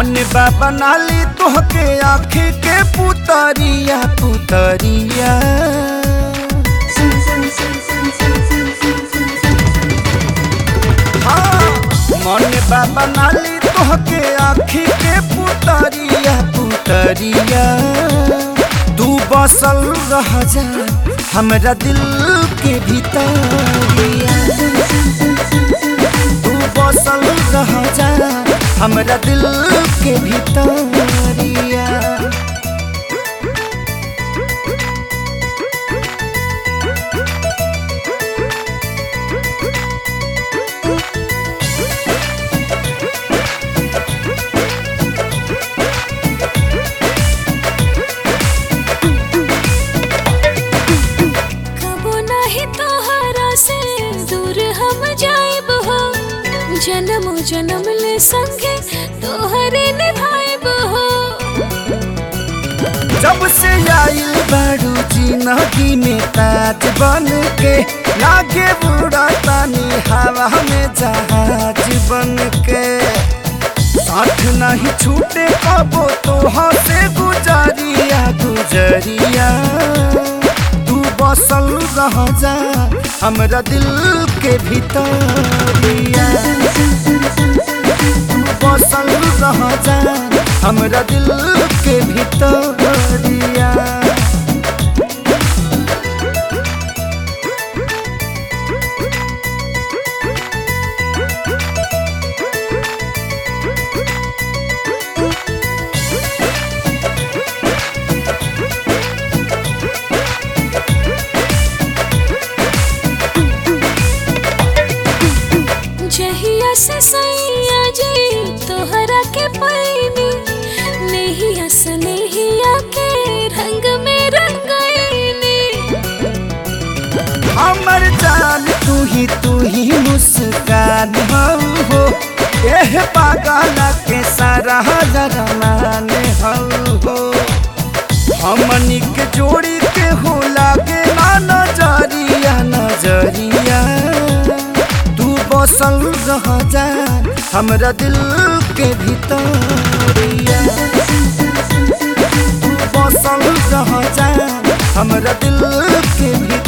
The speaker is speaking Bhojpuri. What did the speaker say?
मन बा बनाली तोहके आँखी के पुतरिया पुतरिया। हाँ मन बा बनाली तोहके आँखी के पुतरिया पुतरिया। तू बसल रह जा हमरा दिल के भीतरिया। तू बसल रह जा हमरा दिल के भीतरिया। जन्म जन्म ले संगे तोहरे निभाएब हो। जब से आइल बारू जिंदगी में ताज बन के लागे बुढ़ा तानी हवा में जहाज बन के। साथ नहीं छूटे कबो तोहाँ से गुजरिया गुजरिया। तू बसल रह जा हमरा दिल के भीतरिया। तू बसल रह जा हमरा दिल के भीतरिया। से सैया जी तोहरा के पैनी नैया से नैया के रंग में रंगैनी। हमर जान तू ही मुस्कान हो एह पागल के सारा जरमान हो। हमनी के जोड़ी के हो लागे ना नजरिया नजरिया। बसल रह जा हमरा दिल के भीतरिया। तू बसल रह जा हमरा दिल के भीतरिया।